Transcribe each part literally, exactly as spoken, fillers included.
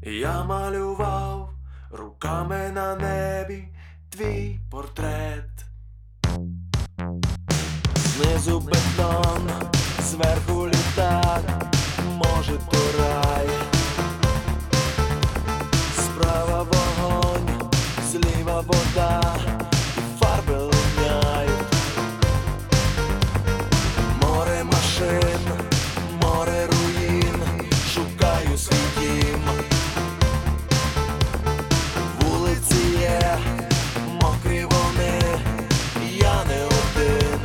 Я малював руками на небі твій портрет. Знизу бетон, зверху літак, може то рай. Справа вогонь, зліва вода, і фарби линяють. Море машин, море руїн, шукаю свій дім. Вулиці є, мокрі вони, я не один.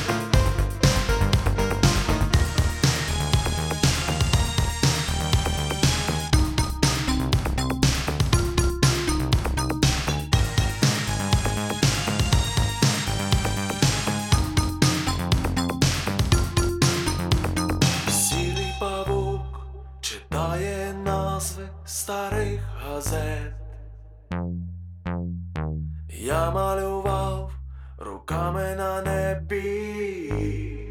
Сірий павук читає назви старих газет. Я малював руками на небі